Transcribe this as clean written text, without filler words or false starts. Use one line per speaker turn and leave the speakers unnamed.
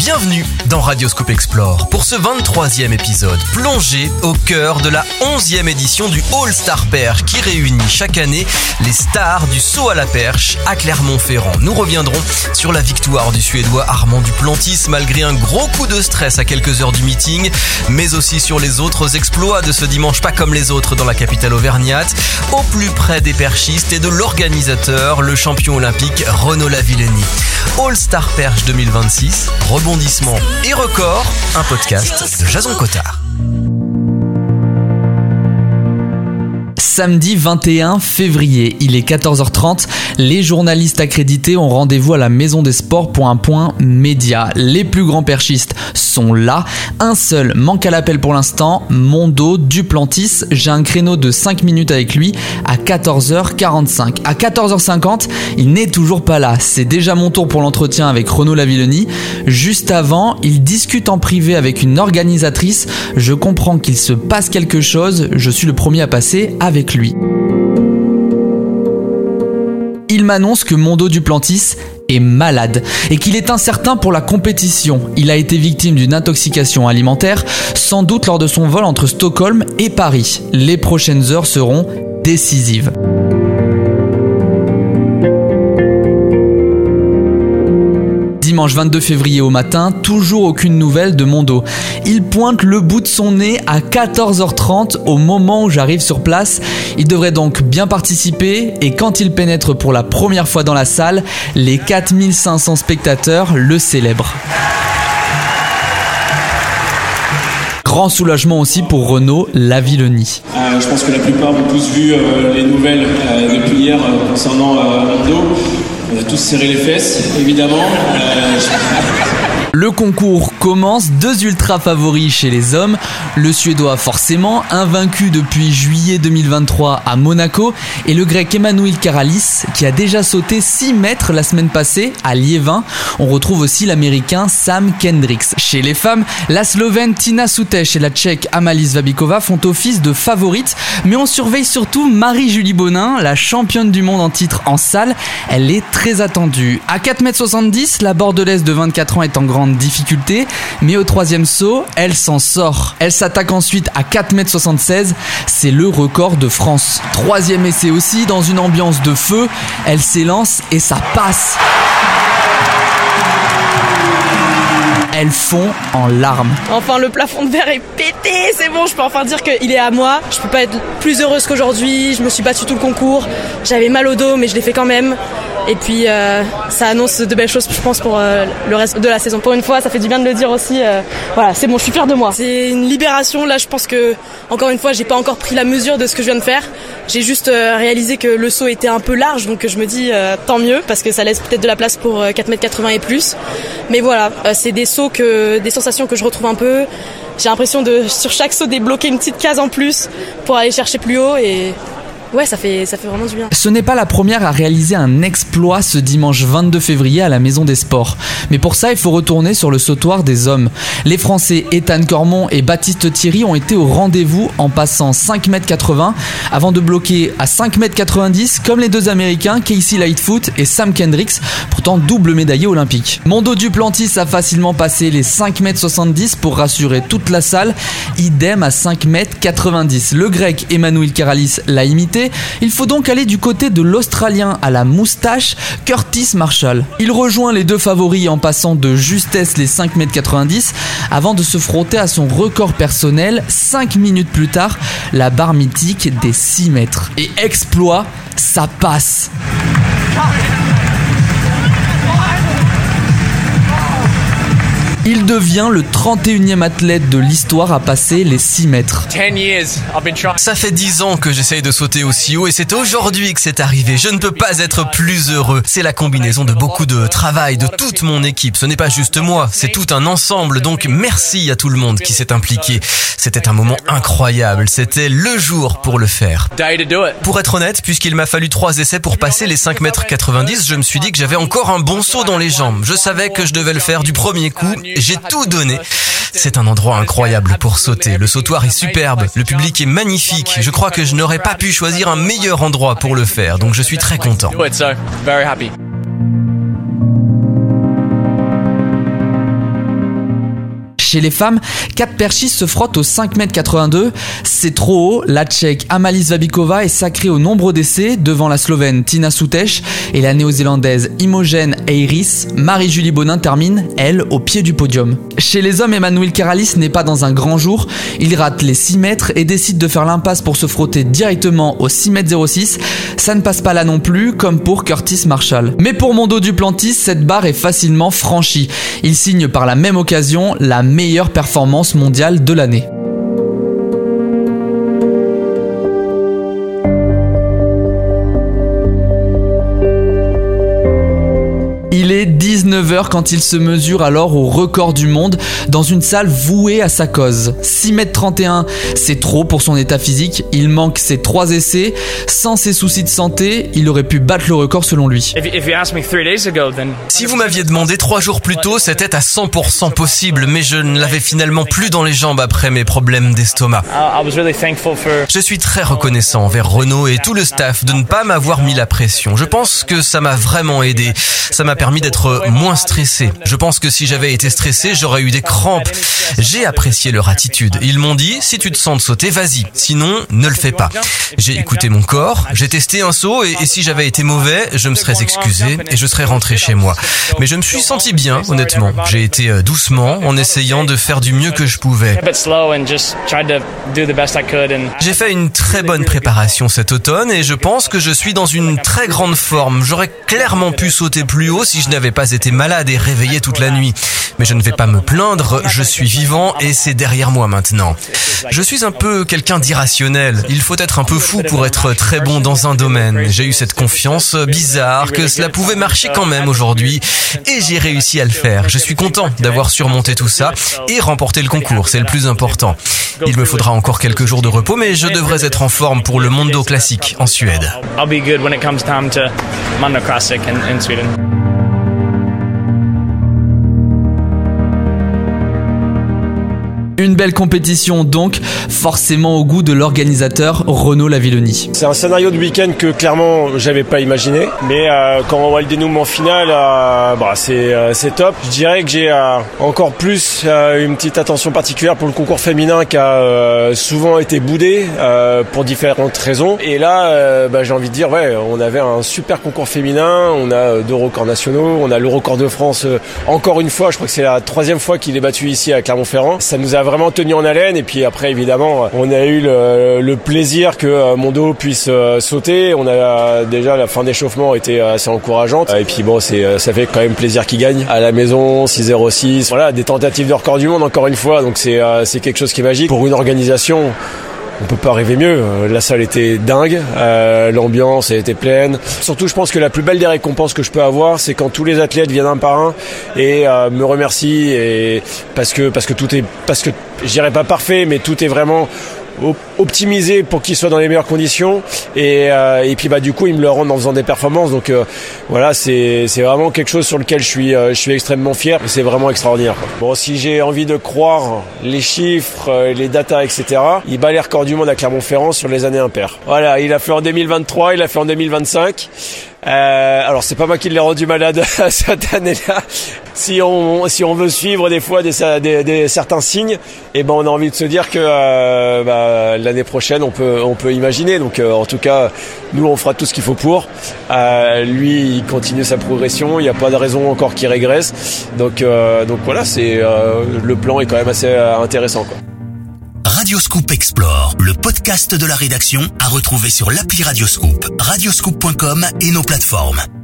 Bienvenue dans Radio Scoop Explore pour ce 23e épisode, plongé au cœur de la 11e édition du All-Star Perche qui réunit chaque année les stars du saut à la perche à Clermont-Ferrand. Nous reviendrons sur la victoire du Suédois Armand Duplantis malgré un gros coup de stress à quelques heures du meeting, mais aussi sur les autres exploits de ce dimanche pas comme les autres dans la capitale auvergnate, au plus près des perchistes et de l'organisateur, le champion olympique Renaud Lavillenie. All-Star Perche 2026, rebondissement et record, un podcast de Jason Cottard.
Samedi 21 février, il est 14h30, les journalistes accrédités ont rendez-vous à la Maison des Sports pour un point média. Les plus grands perchistes sont là, un seul manque à l'appel pour l'instant, Mondo Duplantis. J'ai un créneau de 5 minutes avec lui à 14h45. À 14h50, il n'est toujours pas là, c'est déjà mon tour pour l'entretien avec Renaud Lavillenie. Juste avant, il discute en privé avec une organisatrice, je comprends qu'il se passe quelque chose, je suis le premier à passer avec lui. Il m'annonce que Mondo Duplantis est malade et qu'il est incertain pour la compétition. Il a été victime d'une intoxication alimentaire, sans doute lors de son vol entre Stockholm et Paris. Les prochaines heures seront décisives. Dimanche 22 février au matin, toujours aucune nouvelle de Mondo. Il pointe le bout de son nez à 14h30 au moment où j'arrive sur place. Il devrait donc bien participer et quand il pénètre pour la première fois dans la salle, les 4500 spectateurs le célèbrent. Grand soulagement aussi pour Renaud Lavillenie.
Je pense que la plupart ont tous vu les nouvelles depuis hier concernant Mondo. On a tous serré les fesses, évidemment.
Le concours commence, 2 ultra favoris chez les hommes. Le Suédois forcément, invaincu depuis juillet 2023 à Monaco, et le Grec Emanuil Karalis qui a déjà sauté 6 mètres la semaine passée à Liévin. On retrouve aussi l'Américain Sam Kendricks. Chez les femmes, la Slovène Tina Sutesh et la Tchèque Amalis Vabikova font office de favorites, mais on surveille surtout Marie-Julie Bonin, la championne du monde en titre en salle. Elle est très attendue. À 4,70 m, la Bordelaise de 24 ans est en grande difficulté, mais au 3e saut, elle s'en sort. Elle s'attaque ensuite à 4,76 m, c'est le record de France. 3e essai aussi, dans une ambiance de feu, elle s'élance et ça passe. Elle fond en larmes.
Enfin, le plafond de verre est pété, c'est bon, je peux enfin dire qu'il est à moi. Je peux pas être plus heureuse qu'aujourd'hui, je me suis battue tout le concours, j'avais mal au dos mais je l'ai fait quand même. Et puis ça annonce de belles choses, je pense, pour le reste de la saison. Pour une fois, ça fait du bien de le dire aussi. Voilà, c'est bon, je suis fière de moi. C'est une libération. Là, je pense que, encore une fois, j'ai pas encore pris la mesure de ce que je viens de faire. J'ai juste réalisé que le saut était un peu large, donc je me dis tant mieux, parce que ça laisse peut-être de la place pour 4,80 m et plus. Mais voilà, c'est des sauts des sensations que je retrouve un peu. J'ai l'impression de, sur chaque saut, débloquer une petite case en plus pour aller chercher plus haut et... Ouais, ça fait vraiment du bien.
Ce n'est pas la première à réaliser un exploit ce dimanche 22 février à la Maison des Sports. Mais pour ça, il faut retourner sur le sautoir des hommes. Les Français Ethan Cormont et Baptiste Thierry ont été au rendez-vous en passant 5,80 m avant de bloquer à 5,90 m comme les 2 Américains Casey Lightfoot et Sam Kendricks, pourtant double médaillé olympique. Mondo Duplantis a facilement passé les 5,70 m pour rassurer toute la salle. Idem à 5,90 m. Le Grec Emanuil Karalis l'a imité. Il faut donc aller du côté de l'Australien à la moustache, Curtis Marshall. Il rejoint les 2 favoris en passant de justesse les 5,90 m avant de se frotter à son record personnel 5 minutes plus tard, la barre mythique des 6 mètres. Et exploit, ça passe. Il devient le 31e athlète de l'histoire à passer les 6 mètres.
Ça fait 10 ans que j'essaye de sauter aussi haut et c'est aujourd'hui que c'est arrivé. Je ne peux pas être plus heureux. C'est la combinaison de beaucoup de travail, de toute mon équipe. Ce n'est pas juste moi, c'est tout un ensemble. Donc merci à tout le monde qui s'est impliqué. C'était un moment incroyable. C'était le jour pour le faire. Pour être honnête, puisqu'il m'a fallu 3 essais pour passer les 5,90 m, je me suis dit que j'avais encore un bon saut dans les jambes. Je savais que je devais le faire du premier coup. J'ai tout donné. C'est un endroit incroyable pour sauter. Le sautoir est superbe, le public est magnifique. Je crois que je n'aurais pas pu choisir un meilleur endroit pour le faire, donc je suis très content.
Chez les femmes, Kat Perchis se frotte aux 5,82 m. C'est trop haut. La Tchèque Amalis Vabíková est sacrée au nombre d'essais devant la Slovène Tina Sutesh et la Néo-Zélandaise Imogen Hayes. Marie-Julie Bonin termine, elle, au pied du podium. Chez les hommes, Emmanuel Keralis n'est pas dans un grand jour. Il rate les 6 mètres et décide de faire l'impasse pour se frotter directement au 6,06 m. Ça ne passe pas là non plus, comme pour Curtis Marshall. Mais pour Mondo Duplantis, cette barre est facilement franchie. Il signe par la même occasion la meilleure performance mondiale de l'année. Il est 19h quand il se mesure alors au record du monde dans une salle vouée à sa cause. 6,31 m, c'est trop pour son état physique. Il manque ses 3 essais. Sans ses soucis de santé, il aurait pu battre le record selon lui.
Si vous m'aviez demandé 3 jours plus tôt, c'était à 100% possible, mais je ne l'avais finalement plus dans les jambes après mes problèmes d'estomac. Je suis très reconnaissant envers Renaud et tout le staff de ne pas m'avoir mis la pression. Je pense que ça m'a vraiment aidé. Ça m'a permis d'être moins stressé. Je pense que si j'avais été stressé, j'aurais eu des crampes. J'ai apprécié leur attitude. Ils m'ont dit, si tu te sens de sauter, vas-y. Sinon, ne le fais pas. J'ai écouté mon corps, j'ai testé un saut et si j'avais été mauvais, je me serais excusé et je serais rentré chez moi. Mais je me suis senti bien, honnêtement. J'ai été doucement en essayant de faire du mieux que je pouvais. J'ai fait une très bonne préparation cet automne et je pense que je suis dans une très grande forme. J'aurais clairement pu sauter plus haut si je n'avais pas été malade et réveillé toute la nuit. Mais je ne vais pas me plaindre, je suis vivant et c'est derrière moi maintenant. Je suis un peu quelqu'un d'irrationnel. Il faut être un peu fou pour être très bon dans un domaine. J'ai eu cette confiance bizarre que cela pouvait marcher quand même aujourd'hui et j'ai réussi à le faire. Je suis content d'avoir surmonté tout ça et remporté le concours, c'est le plus important. Il me faudra encore quelques jours de repos, mais je devrais être en forme pour le Mondo Classic en Suède.
Une belle compétition donc, forcément au goût de l'organisateur Renaud Lavillenie.
C'est un scénario de week-end que clairement j'avais pas imaginé, mais quand on voit le dénouement final, c'est top. Je dirais que j'ai encore plus une petite attention particulière pour le concours féminin qui a souvent été boudé pour différentes raisons. Et là, j'ai envie de dire, on avait un super concours féminin, on a 2 records nationaux, on a le record de France encore une fois, je crois que c'est la 3e fois qu'il est battu ici à Clermont-Ferrand. Ça nous a vraiment tenu en haleine et puis après évidemment on a eu le plaisir que Mondo puisse sauter. On a déjà la fin d'échauffement était assez encourageante et puis ça fait quand même plaisir qu'il gagne à la maison. 6,06, voilà, des tentatives de record du monde encore une fois, donc c'est quelque chose qui est magique pour une organisation. On peut pas rêver mieux. La salle était dingue, l'ambiance elle était pleine. Surtout, je pense que la plus belle des récompenses que je peux avoir, c'est quand tous les athlètes viennent un par un et me remercient et parce que je dirais pas parfait, mais tout est vraiment optimisé pour qu'ils soient dans les meilleures conditions et puis du coup ils me le rendent en faisant des performances, donc voilà, c'est vraiment quelque chose sur lequel je suis extrêmement fier et c'est vraiment extraordinaire, quoi. Bon, si j'ai envie de croire les chiffres, les datas, etc., il bat les records du monde à Clermont-Ferrand sur les années impaires. Voilà, il a fait en 2023, il a fait en 2025. Alors c'est pas moi qui l'ai rendu malade cette année-là. Si on veut suivre des fois des certains signes, on a envie de se dire que l'année prochaine on peut imaginer. Donc en tout cas, nous on fera tout ce qu'il faut pour. Lui il continue sa progression, il n'y a pas de raison encore qu'il régresse. Donc voilà, le plan est quand même assez intéressant, quoi.
Radioscoop Explore, le podcast de la rédaction à retrouver sur l'appli Radioscoop, radioscoop.com et nos plateformes.